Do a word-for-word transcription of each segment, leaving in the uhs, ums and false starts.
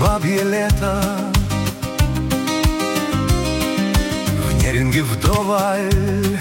бабье лето, в Неринге вдоволь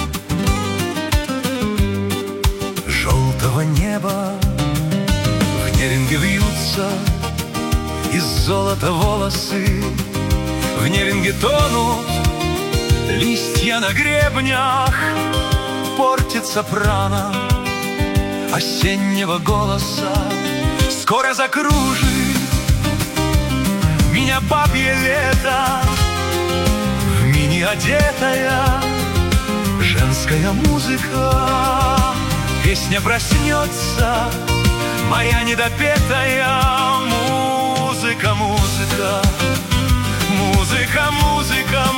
желтого неба. В Неринге вьются из золота волосы, в Неринге тонут листья на гребнях, портится прана осеннего голоса. Скоро закружит меня бабье лето, в мини одетая женская музыка. Песня проснется, моя недопетая музыка, музыка, музыка, музыка,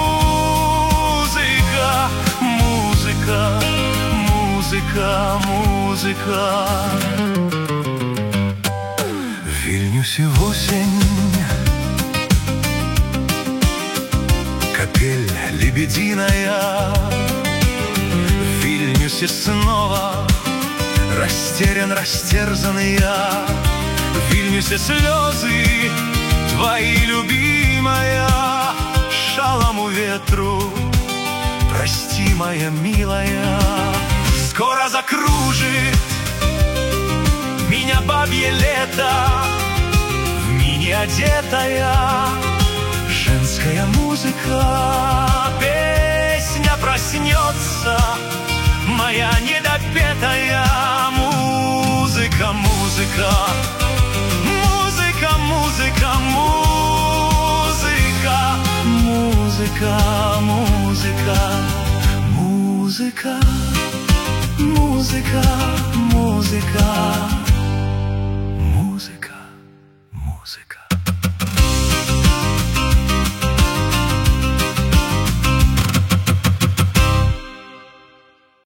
музыка, музыка, музыка, музыка. В Вильнюсе в осень капель лебединая. В Вильнюсе снова растерян, растерзанный я. В Вильнюсе слезы твои, любимая. Шалому ветру прости, моя милая. Скоро закружит меня бабье лето, в мини одетая женская музыка. Песня проснется, моя недопетая музыка, музыка, музыка, музыка, музыка, музыка, музыка, музыка, музыка, музыка.